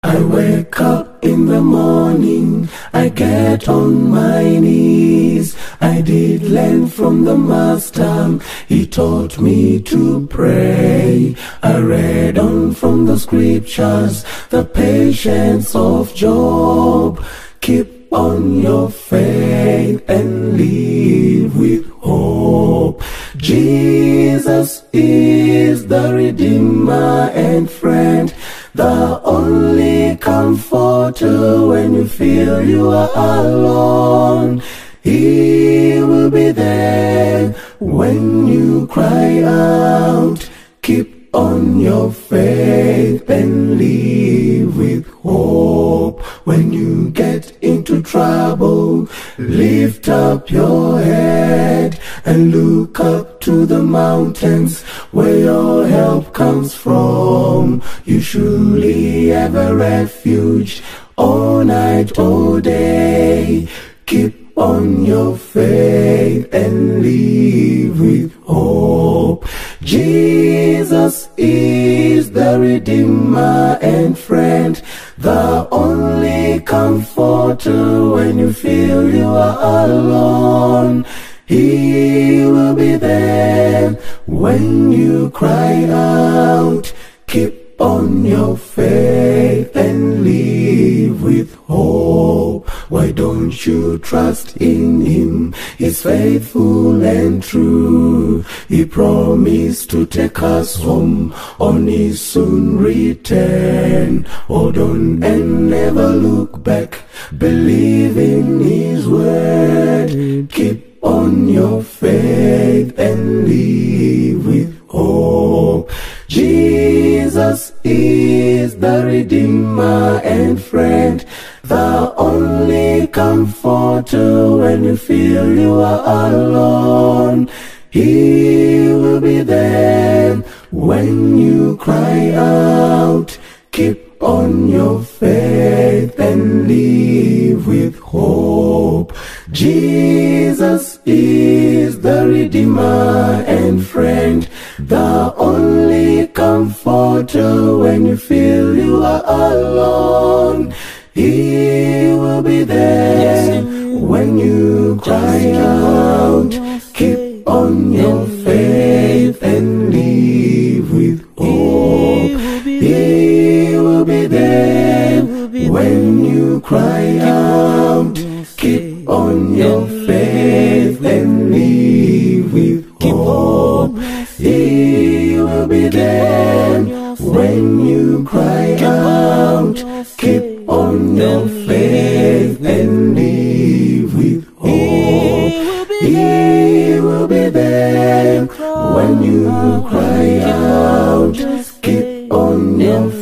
I wake up in the morning, I get on my knees. I did learn from the Master, he taught me to pray. I read on from the scriptures, the patience of Job. Keep on your faith and live with hope. Jesus is the Redeemer and friend, the only comforter when you feel you are alone. He will be there when you cry out. Keep on your faith and live with hope. When you get into trouble, lift up your head and look up to the mountains where your help comes from. You surely have a refuge all night, all day. Keep on your faith and live with hope. Jesus is the Redeemer and friend, the only comforter when you feel you are alone. He will be there when you cry out. Keep on your faith and live with hope. Why don't you trust in him? He's faithful and true. He promised to take us home on his soon return. Hold on and never look back. Believe in his word. Keep on your faith and live with hope. Jesus is the Redeemer and friend, the only comforter when you feel you are alone. He will be there when you cry out. Keep on your faith and live with hope. Jesus is the Redeemer and friend, the only comforter when you feel you are alone. He will be there when you cry out. Keep on your faith and live with hope. He will be there when you cry out. Keep on your faith and live with hope. He will be there when you cry out. Keep on your faith and live with hope. He will be there when you cry out. Keep on your